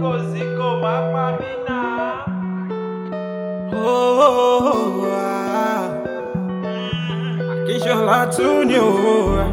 Zico, Mapamina. Akínsọ́lá tún ní o.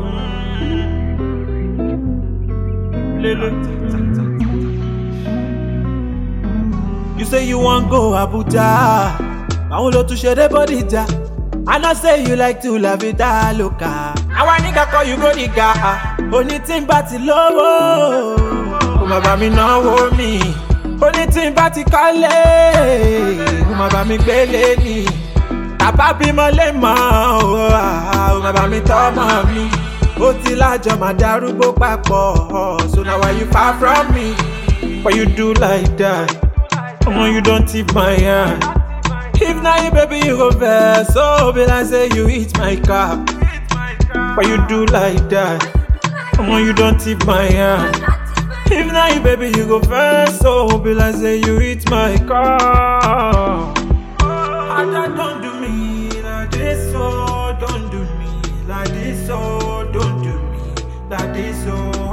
You say you want go Abuja, báwo ló tún ṣe dé Bódìjà? I know say you like to la vida loca. Àwa nigga call you go nigga. Oní tí ń bá ti lówó, ó máa bá mi náwó mi. Oní tí ń bá ti kọ́lé, ó máa bá mi gbélé ni. Tàbá bímọ lè mọ̀, ó máa bá mi tọ́mọ mi. Ó ti lájọ máa darúgbó papọ̀, so now why you far from me? Why you do like that? Come on, you don't tip my hand. If not you, baby, you go vex. So be like say you eat my car. Why you do like that? Come on, you don't tip my hand. If not you, baby, you go vex. So be like say you eat my car. Don't do me like this, so don't do me like this, so don't do me like this, so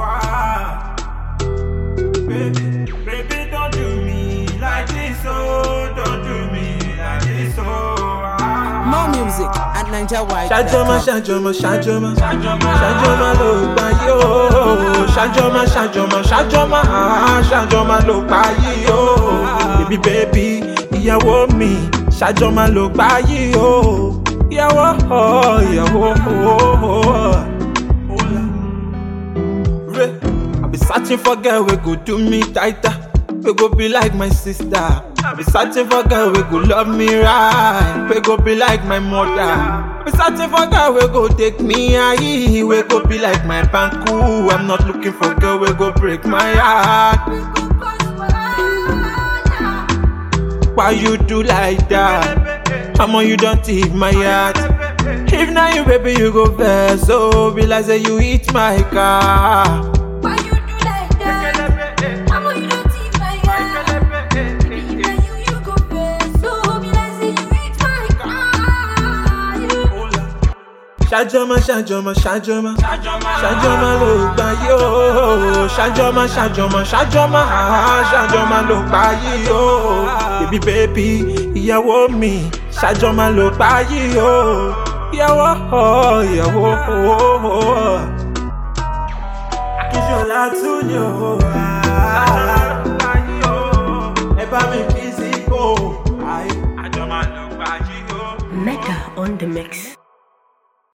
baby, baby, don't do me like this, so don't do me like this, so More music at NigerWide. Shajoma, Shajoma, Shajoma, Shajoma lo gba yo. Shajoma, Shajoma, Shajoma, Shajoma lo gba yo. Baby, baby, ìyàwó mi. Shajoma lo gba yo. Ìyàwó, ìyàwó. I be searching for girl we go do me tighter, we go be like my sister. I be searching for girl we go love me right, we go be like my mother. I be searching for girl we go take me high, we go be like my banku. I'm not looking for girl we go break my heart. Why you do like that? Come on, you don't take my heart. If not you, baby, you go vex. So be like say you eat my car. Why you do like that? Come on, you don't take my heart. Baby, if you go vex. So be like say you eat my car. Shajoma, Shajoma, Shajoma, Shajoma lo gba yo. Shajoma, Shajoma, Shajoma, Shajoma lo gba yo. Baby, baby, ìyàwó mi. Shajoma lo gba yo. Ìyàwó, ìyàwó. Akínsọ́lá tún ní o. Ẹ bá mi kí Zico. Àjọmọ̀ ló gba yo. Mecca on the mix.